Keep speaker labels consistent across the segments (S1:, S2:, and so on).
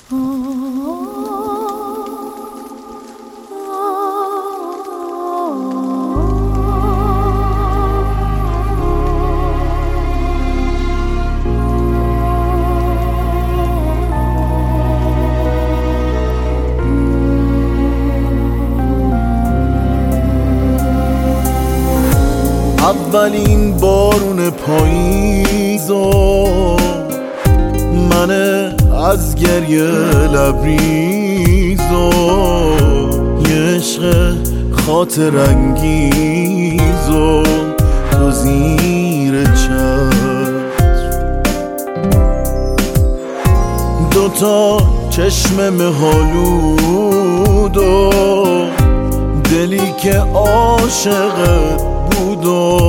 S1: اولین بارون پاییزو من از گریه لبریزو یه عشق خاطر انگیزو تو زیر چتر دوتا چشم مه‌آلودو دلی که عاشقت بود و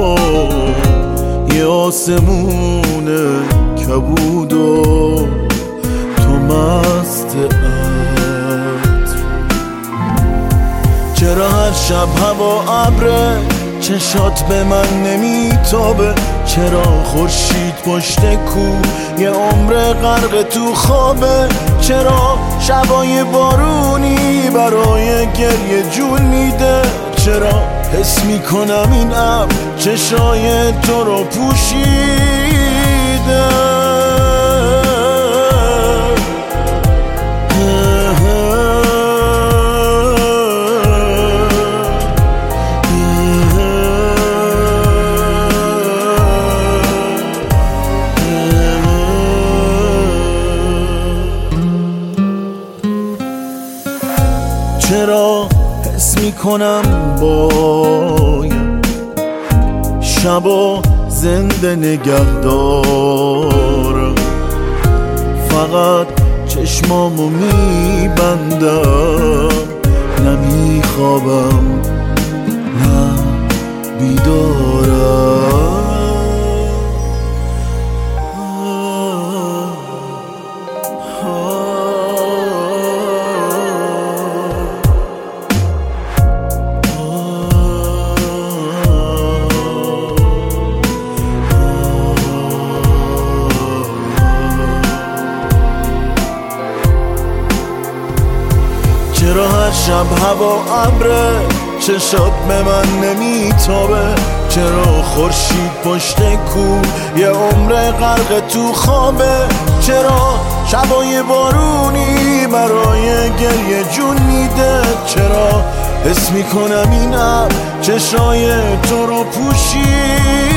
S1: یه آسمون کبود و تو مست عطر. چرا هر شب هوا ابره چشات به من نمیتابه؟ چرا خورشید پشت کو یه عمر غرق تو خوابه؟ چرا شبای بارونی برای گریه جون میده؟ چرا حس میکنم این ابر چشای تو رو پوشیده؟ چرا حس میکنم باید شبا زنده نگه دارم، فقط چشمامو میبندم، نمیخوابم نه بیدارم. چرا هر شب هوا ابره چشات به من نمیتابه؟ چرا خورشید پشت کو یه عمر غرق تو خوابه؟ چرا شبای بارونی برای گریه جون میده؟ چرا حس میکنم این ابر چشای تو رو پوشید؟